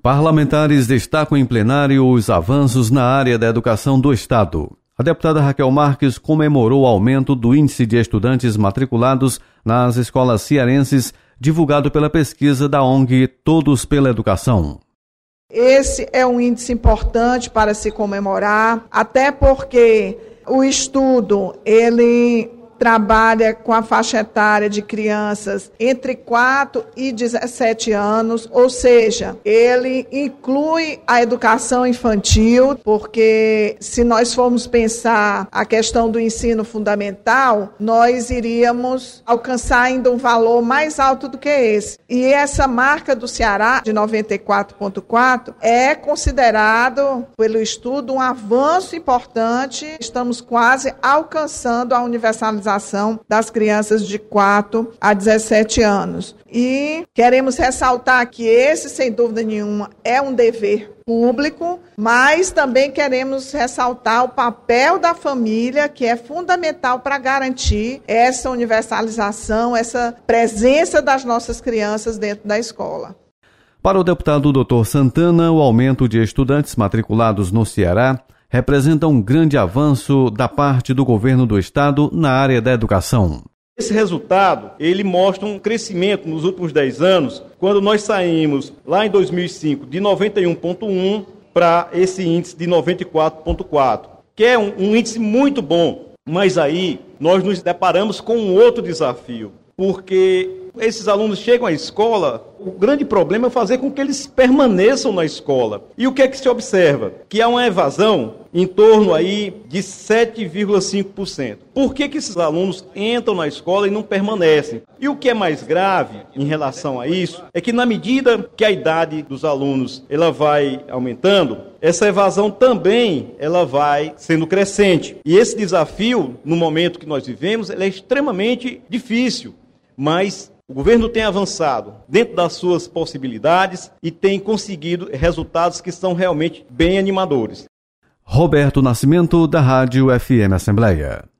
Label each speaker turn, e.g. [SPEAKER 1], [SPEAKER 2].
[SPEAKER 1] Parlamentares destacam em plenário os avanços na área da educação do Estado. A deputada Raquel Marques comemorou o aumento do índice de estudantes matriculados nas escolas cearenses, divulgado pela pesquisa da ONG Todos pela Educação.
[SPEAKER 2] Esse é um índice importante para se comemorar, até porque o estudo, ele trabalha com a faixa etária de crianças entre 4 e 17 anos, ou seja, ele inclui a educação infantil, porque se nós formos pensar a questão do ensino fundamental, nós iríamos alcançar ainda um valor mais alto do que esse. E essa marca do Ceará, de 94,4, é considerado, pelo estudo, um avanço importante. Estamos quase alcançando a universalização das crianças de 4 a 17 anos. E queremos ressaltar que esse, sem dúvida nenhuma, é um dever público, mas também queremos ressaltar o papel da família, que é fundamental para garantir essa universalização, essa presença das nossas crianças dentro da escola.
[SPEAKER 1] Para o deputado Dr. Santana, o aumento de estudantes matriculados no Ceará representa um grande avanço da parte do governo do estado na área da educação.
[SPEAKER 3] Esse resultado, ele mostra um crescimento nos últimos 10 anos, quando nós saímos lá em 2005 de 91,1 para esse índice de 94,4, que é um índice muito bom. Mas aí nós nos deparamos com um outro desafio, porque esses alunos chegam à escola, o grande problema é fazer com que eles permaneçam na escola. E o que é que se observa? Que há uma evasão em torno aí de 7,5%. Por que esses alunos entram na escola e não permanecem? E o que é mais grave em relação a isso é que na medida que a idade dos alunos ela vai aumentando, essa evasão também ela vai sendo crescente. E esse desafio, no momento que nós vivemos, ele é extremamente difícil, mas o governo tem avançado dentro das suas possibilidades e tem conseguido resultados que são realmente bem animadores.
[SPEAKER 1] Roberto Nascimento, da Rádio FM Assembleia.